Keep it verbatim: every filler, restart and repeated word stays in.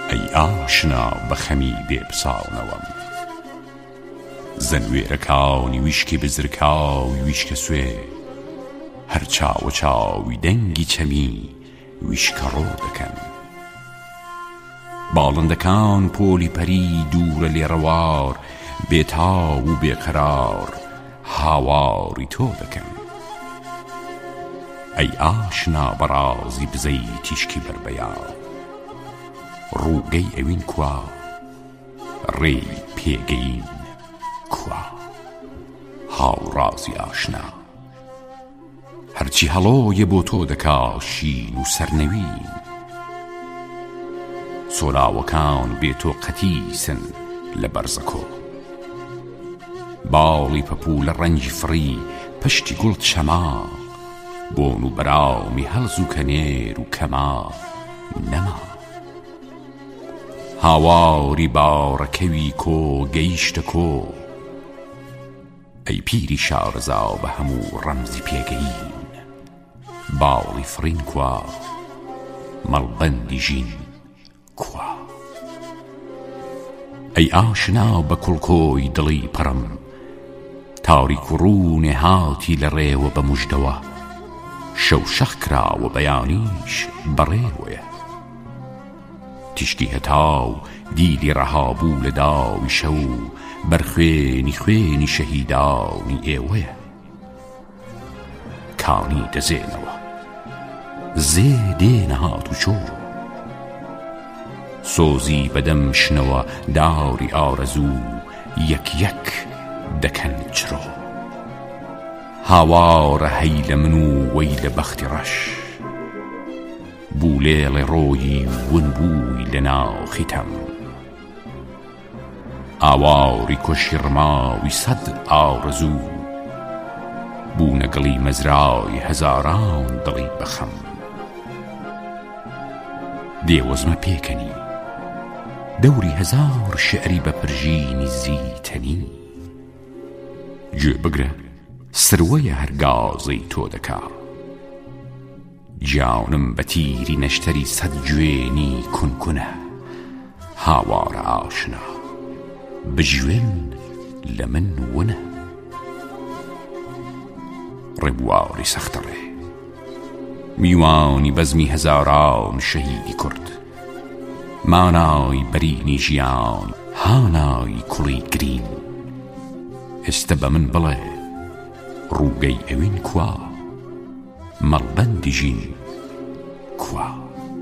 ئەی ئاشنا بە خەمی بێبساڵنەوەم، زەنوێرەکانی ویشکی بزرکاوی ویشکە سوێ، هەر چاوە چاوی دەنگی چەمی ویشکە ڕۆ دەکەن. باڵندەکان پۆلی پەری دوورە لێڕەوار، بێتاو و بێقەرار هاواری تۆ دەکەن. ئەی ئاشنا بەڕازی بزەی تیشکی بەربەیار، ڕووگەی ئەوین کوا، ڕێی پێگەین کوا. هاوڕازی ئاشنا هەرچی هەڵۆیە بۆ تۆ دەکا شین و سەرنەوین، سۆلاوەکان بێ تۆ قەتیسن لە بەرزەکۆ. باڵی پەپوو لە ڕەنجی فڕی پشتی گوڵ چەما، بۆن و بەراومی هەڵز و کەنێر و کەما نەما. هاواری باڕەکەوی کۆ گەیشتە کۆ، ئەی پیری شارەزا بە هەموو ڕەمزی پێگەین. باڵی فڕین کوا، مەڵبەندی ژین کوا. ئەی ئاشنا بە کوڵکۆی دڵی پەڕم، تاریک و ڕوونێ هاتی لە ڕێوە بە موژدەوە، شەو شەق کراوە بەیانیش بەڕێوەیە. تیشکی هەتاو دیلی ڕەهابوو لە داوی شەو، بەرخوێنی خوێنی شەهیدانی ئێوەیە. کانی دەزێنەوە زێ دێنە هات و چۆ، سۆزی بەدەم شنەوە داوری ئارەزوو، یەک یەک دەکەن چرۆ. هاوارە هەی لە من و وەی لە بەختی ڕەش، بولێڵێ ڕۆیی ون بووی لە ناو خیتەم. ئاواری کۆشی ڕماوی سەد ئارەزوو، بوونە گڵی مەزرای هەزاران دڵی بەخەم. دێوەزمە پێکەنی دەوری هەزار شعری بە پرژینی زیتەنی. گوێ بگرە سروەیە هەرگازەی تۆ دەکا، گیانم بە تیری نەشتەری سەد گوێنی کونکونە. هاوارە ئاشنا بژوێن لە من ونە، ڕێبواری سەختەڕێ میوانی بەزمی هەزاران شەهیدی کورد. مانای بەرینی ژیان، هانای کوڵی گرین. ئێستا بە من بڵێ ڕووگەی ئەوین کوا، مەڵبەندی ژین کوا.